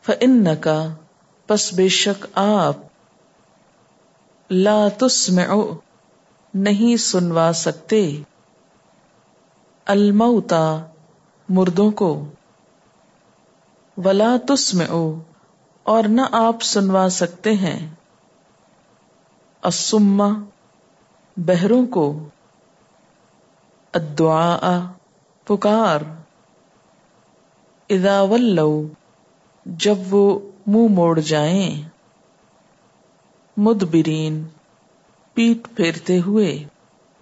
फ़इन्नका पस बेशक आप ला तुस्मिउ नहीं सुनवा सकते अल-मौता मुर्दों को, वला तुस्मिउ और न आप सुनवा सकते हैं अस्सुम्मा बहरों को, अद्दुआ पुकार, इज़ा वल्लौ जब वो मुंह मोड़ जाएं, मुदबिरीन पीठ फेरते हुए।